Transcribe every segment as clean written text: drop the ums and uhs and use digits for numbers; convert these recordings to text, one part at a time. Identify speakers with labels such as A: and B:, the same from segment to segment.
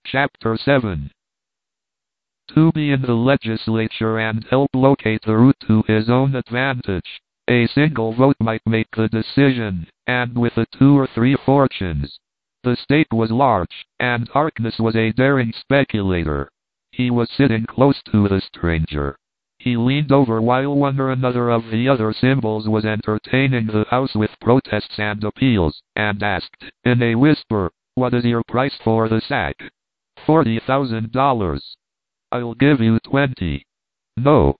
A: Chapter 7. To be in the legislature and help locate the route to his own advantage. A single vote might make the decision, and with the 2 or 3 fortunes. The state was large, and Harkness was a daring speculator. He was sitting close to the stranger. He leaned over while one or another of the other symbols was entertaining the house with protests and appeals, and asked, in a whisper, "What is your price for the sack?" $40,000. I'll give you 20. No.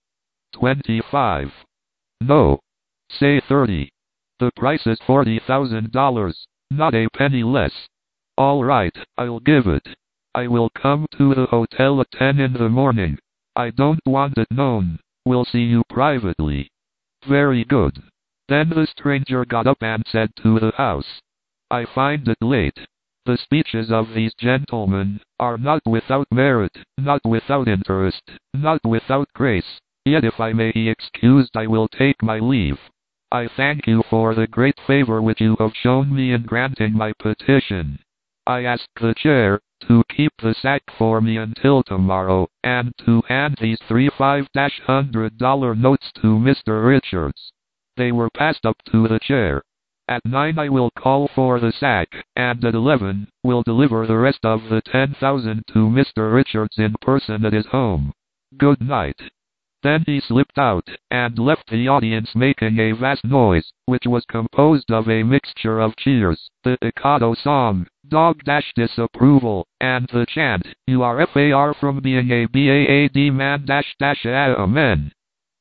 A: 25. No. Say 30. The price is $40,000, not a penny less. All right, I'll give it. I will come to the hotel at 10 in the morning. I don't want it known. We'll see you privately. Very good. Then the stranger got up and said to the house, I find it late. The speeches of these gentlemen are not without merit, not without interest, not without grace. Yet if I may be excused, I will take my leave. I thank you for the great favor which you have shown me in granting my petition. I ask the chair to keep the sack for me until tomorrow, and to hand these 3 $500 notes to Mr. Richards. They were passed up to the chair. At 9 I will call for the sack, and at 11, will deliver the rest of the 10,000 to Mr. Richards in person at his home. Good night. Then he slipped out, and left the audience making a vast noise, which was composed of a mixture of cheers, the Ikado song, dog-disapproval, and the chant, "You are far from being a bad man amen."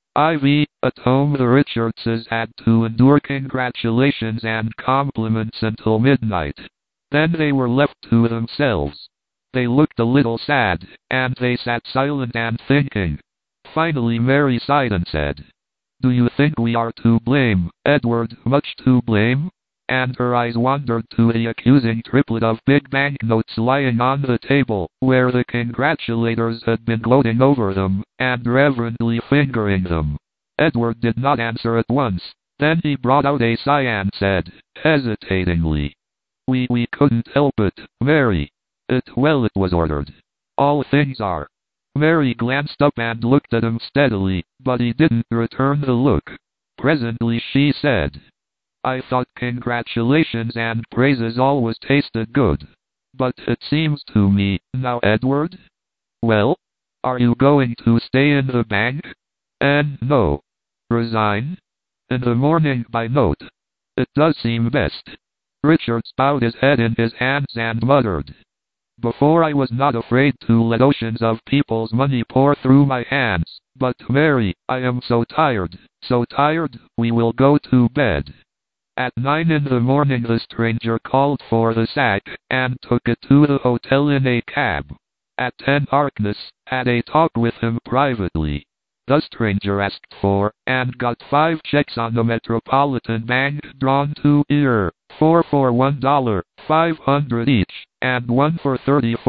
A: At home the Richardses had to endure congratulations and compliments until midnight. Then they were left to themselves. They looked a little sad, and they sat silent and thinking. Finally Mary sighed and said, "Do you think we are to blame, Edward, much to blame?" And her eyes wandered to the accusing triplet of big banknotes lying on the table, where the congratulators had been gloating over them, and reverently fingering them. Edward did not answer at once. Then he brought out a sigh and said, hesitatingly, We couldn't help it, Mary. It was ordered. All things are." Mary glanced up and looked at him steadily, but he didn't return the look. Presently she said, "I thought congratulations and praises always tasted good. But it seems to me, now Edward? Well? Are you going to stay in the bank? And no. Resign? In the morning by note. It does seem best." Richards bowed his head in his hands and muttered, "Before I was not afraid to let oceans of people's money pour through my hands, but Mary, I am so tired, we will go to bed." At 9 in the morning the stranger called for the sack, and took it to the hotel in a cab. At 10 Harkness had a talk with him privately. The stranger asked for, and got 5 checks on the Metropolitan Bank drawn to $4 for $1, $500 each, and one for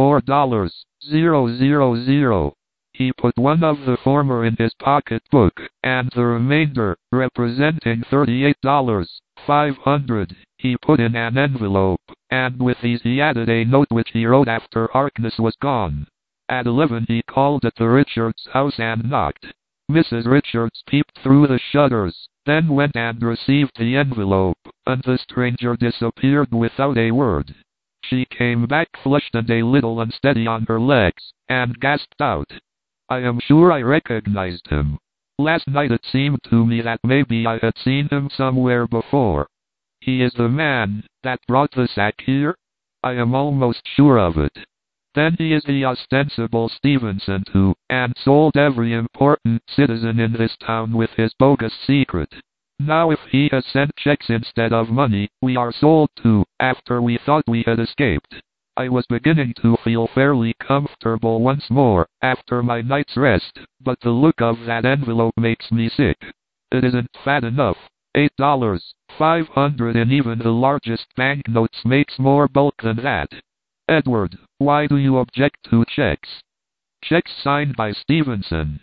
A: $34,000. He put one of the former in his pocketbook, and the remainder, representing $38,500, he put in an envelope, and with these he added a note which he wrote after Harkness was gone. At 11 he called at the Richards house and knocked. Mrs. Richards peeped through the shutters, then went and received the envelope, and the stranger disappeared without a word. She came back flushed and a little unsteady on her legs, and gasped out, "I am sure I recognized him. Last night it seemed to me that maybe I had seen him somewhere before. He is the man that brought the sack here? I am almost sure of it. Then he is the ostensible Stevenson who and sold every important citizen in this town with his bogus secret. Now if he has sent checks instead of money, we are sold too, after we thought we had escaped." I was beginning to feel fairly comfortable once more, after my night's rest, but the look of that envelope makes me sick. It isn't fat enough. $8, $500 in even the largest banknotes makes more bulk than that. Edward, why do you object to checks? Checks signed by Stevenson.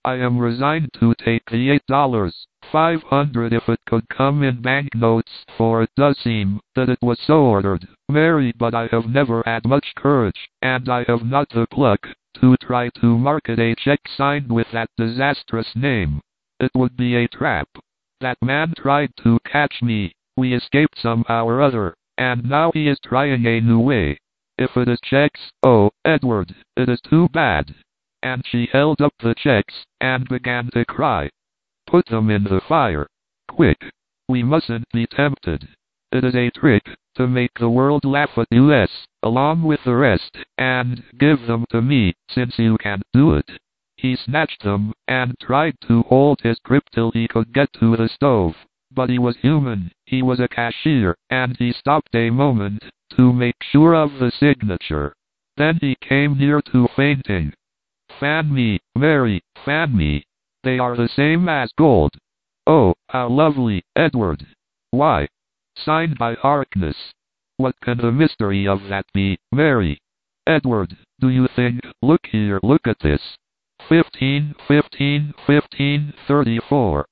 A: I am resigned to take the $8.500 if it could come in banknotes, for it does seem that it was so ordered, Mary, but I have never had much courage, and I have not the pluck to try to market a check signed with that disastrous name. It would be a trap. That man tried to catch me. We escaped somehow or other, and now he is trying a new way. If it is checks, oh, Edward, it is too bad. And she held up the checks, and began to cry. Put them in the fire. Quick. We mustn't be tempted. It is a trick, to make the world laugh at us, along with the rest, and give them to me, since you can't do it. He snatched them, and tried to hold his grip till he could get to the stove. But he was human, he was a cashier, and he stopped a moment, to make sure of the signature. Then he came near to fainting. Fan me, Mary, fan me. They are the same as gold. Oh, how lovely, Edward. Why? Signed by Harkness. What can the mystery of that be, Mary? Edward, do you think? Look here, look at this. 15, 15, 15, 34.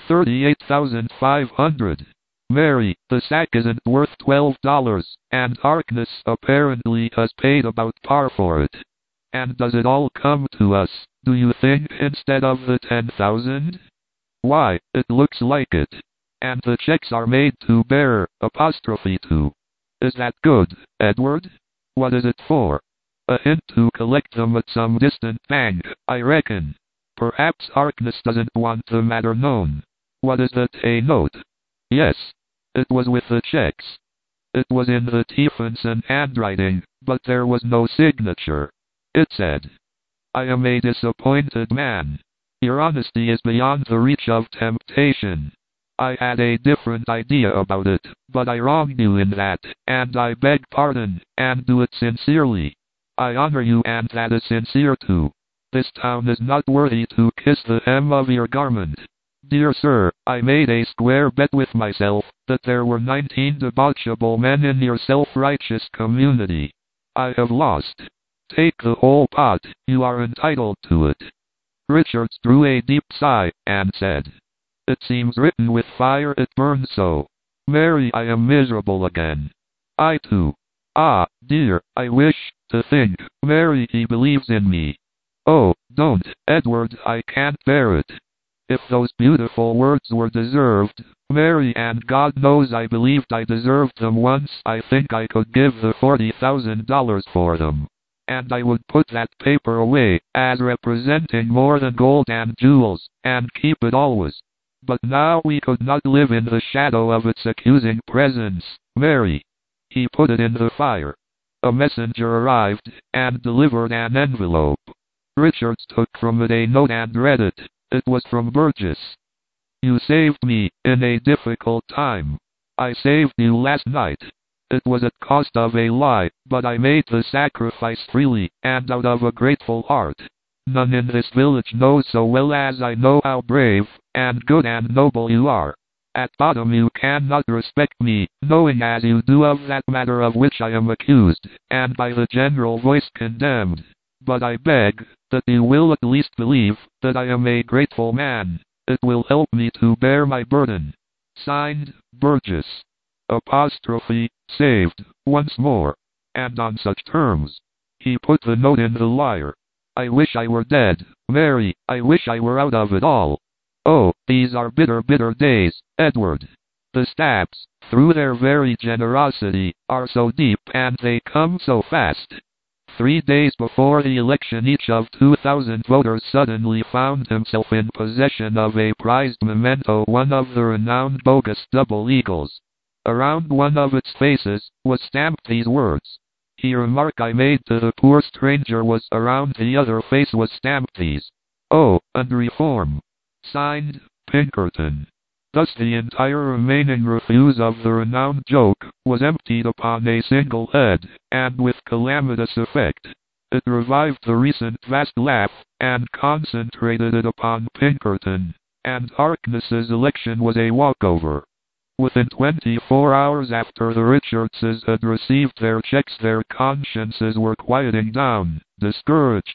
A: 38,500. Mary, the sack isn't worth $12, and Harkness apparently has paid about par for it. And does it all come to us, do you think, instead of the 10,000? Why, it looks like it. And the checks are made to bearer, apostrophe to. Is that good, Edward? What is it for? A hint to collect them at some distant bank, I reckon. Perhaps Harkness doesn't want the matter known. What is that, a note? Yes. It was with the checks. It was in the Stephenson handwriting, but there was no signature. It said, I am a disappointed man. Your honesty is beyond the reach of temptation. I had a different idea about it, but I wronged you in that, and I beg pardon, and do it sincerely. I honor you, and that is sincere too. This town is not worthy to kiss the hem of your garment. Dear sir, I made a square bet with myself, that there were 19 debauchable men in your self-righteous community. I have lost. Take the whole pot, you are entitled to it. Richards drew a deep sigh, and said, It seems written with fire, it burns so. Mary, I am miserable again. I too. Ah, dear, I wish to think, Mary, he believes in me. Oh, don't, Edward, I can't bear it. If those beautiful words were deserved, Mary, and God knows I believed I deserved them once, I think I could give the $40,000 for them. And I would put that paper away, as representing more than gold and jewels, and keep it always. But now we could not live in the shadow of its accusing presence, Mary. He put it in the fire. A messenger arrived, and delivered an envelope. Richards took from it a note and read it. It was from Burgess. You saved me, in a difficult time. I saved you last night. It was at cost of a lie, but I made the sacrifice freely, and out of a grateful heart. None in this village knows so well as I know how brave, and good and noble you are. At bottom you cannot respect me, knowing as you do of that matter of which I am accused, and by the general voice condemned. But I beg that you will at least believe that I am a grateful man. It will help me to bear my burden. Signed, Burgess. Apostrophe, saved, once more. And on such terms. He put the note in the lyre. I wish I were dead, Mary, I wish I were out of it all. Oh, these are bitter, bitter days, Edward. The stabs, through their very generosity, are so deep and they come so fast. 3 days before the election, each of 2,000 voters suddenly found himself in possession of a prized memento, one of the renowned bogus double eagles. Around one of its faces was stamped these words. The remark I made to the poor stranger was around the other face was stamped these. Oh, and reform. Signed, Pinkerton. Thus the entire remaining refuse of the renowned joke was emptied upon a single head, and with calamitous effect. It revived the recent vast laugh, and concentrated it upon Pinkerton, and Harkness's election was a walkover. Within 24 hours after the Richardses had received their checks, their consciences were quieting down, discouraged.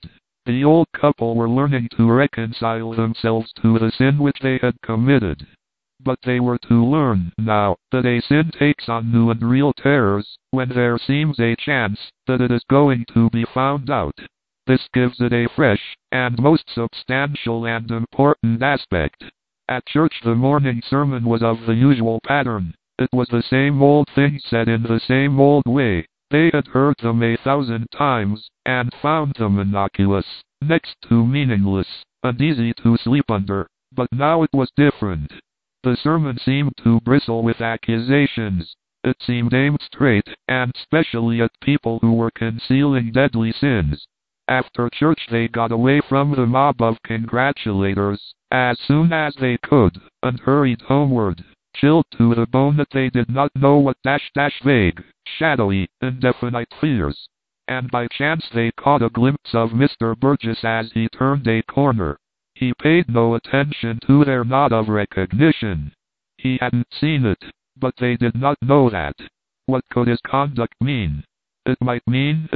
A: The old couple were learning to reconcile themselves to the sin which they had committed. But they were to learn now that a sin takes on new and real terrors when there seems a chance that it is going to be found out. This gives it a fresh and most substantial and important aspect. At church the morning sermon was of the usual pattern. It was the same old things said in the same old way. They had heard them 1,000 times, and found them innocuous, next to meaningless, and easy to sleep under. But now it was different. The sermon seemed to bristle with accusations. It seemed aimed straight, and specially at people who were concealing deadly sins. After church they got away from the mob of congratulators, as soon as they could, and hurried homeward, chilled to the bone that they did not know what vague, shadowy, indefinite fears. And by chance they caught a glimpse of Mr. Burgess as he turned a corner. He paid no attention to their nod of recognition. He hadn't seen it, but they did not know that. What could his conduct mean? It might mean,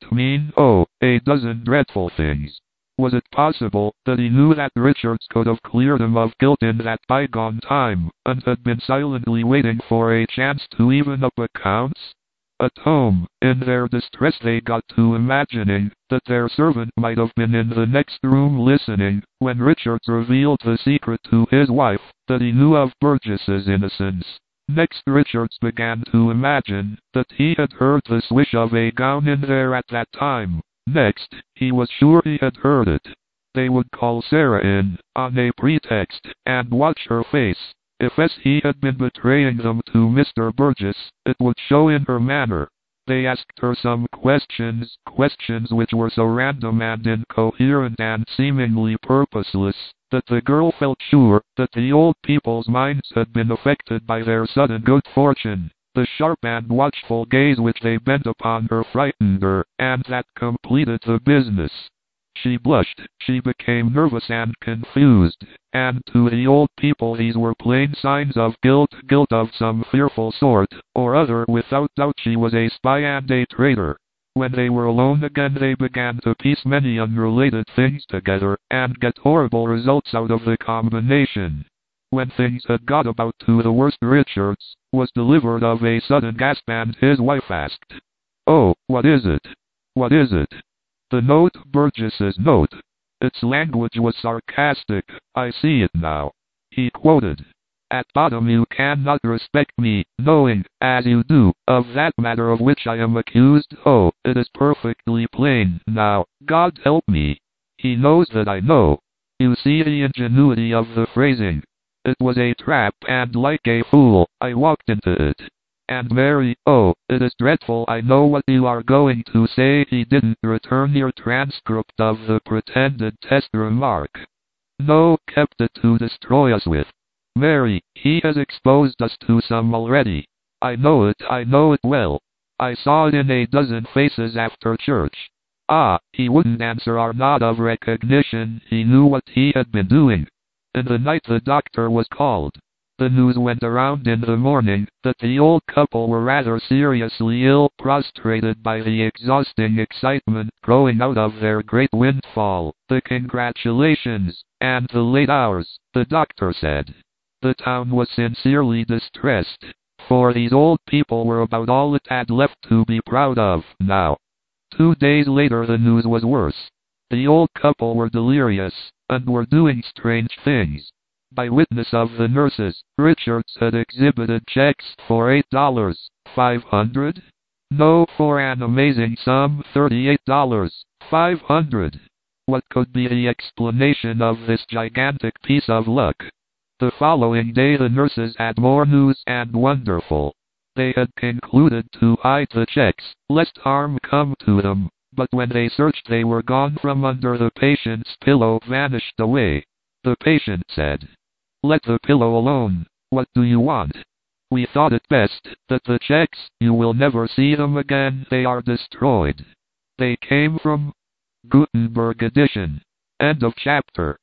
A: a dozen dreadful things. Was it possible that he knew that Richards could have cleared him of guilt in that bygone time, and had been silently waiting for a chance to even up accounts? At home, in their distress they got to imagining that their servant might have been in the next room listening, when Richards revealed the secret to his wife, that he knew of Burgess's innocence. Next Richards began to imagine that he had heard the swish of a gown in there at that time. Next, he was sure he had heard it. They would call Sarah in, on a pretext, and watch her face. If he had been betraying them to Mr. Burgess, it would show in her manner. They asked her some questions which were so random and incoherent and seemingly purposeless, that the girl felt sure that the old people's minds had been affected by their sudden good fortune. The sharp and watchful gaze which they bent upon her frightened her, and that completed the business. She blushed, she became nervous and confused, and to the old people these were plain signs of guilt of some fearful sort or other. Without doubt she was a spy and a traitor. When they were alone again they began to piece many unrelated things together, and get horrible results out of the combination. When things had got about to the worst, Richards was delivered of a sudden gasp, and his wife asked, "Oh, what is it? What is it?" The note, Burgess's note. Its language was sarcastic. "I see it now," he quoted. "At bottom you cannot respect me, knowing, as you do, of that matter of which I am accused. Oh, it is perfectly plain, now, God help me. He knows that I know. You see the ingenuity of the phrasing. It was a trap, and like a fool, I walked into it. And Mary, oh, it is dreadful, I know what you are going to say. He didn't return your transcript of the pretended test remark. No, kept it to destroy us with. Mary, he has exposed us to some already. I know it well. I saw it in a dozen faces after church. Ah, he wouldn't answer our nod of recognition. He knew what he had been doing. In the night the doctor was called. The news went around in the morning that the old couple were rather seriously ill, prostrated by the exhausting excitement growing out of their great windfall, the congratulations, and the late hours, the doctor said. The town was sincerely distressed, for these old people were about all it had left to be proud of now. 2 days later the news was worse. The old couple were delirious, and were doing strange things. By witness of the nurses, Richards had exhibited checks for $8,500? No, for an amazing sum, $38,500. What could be the explanation of this gigantic piece of luck? The following day the nurses had more news, and wonderful. They had concluded to hide the checks, lest harm come to them, but when they searched they were gone from under the patient's pillow, vanished away. The patient said, "Let the pillow alone. What do you want? We thought it best that the checks, you will never see them again, they are destroyed. They came from Gutenberg edition." End of chapter.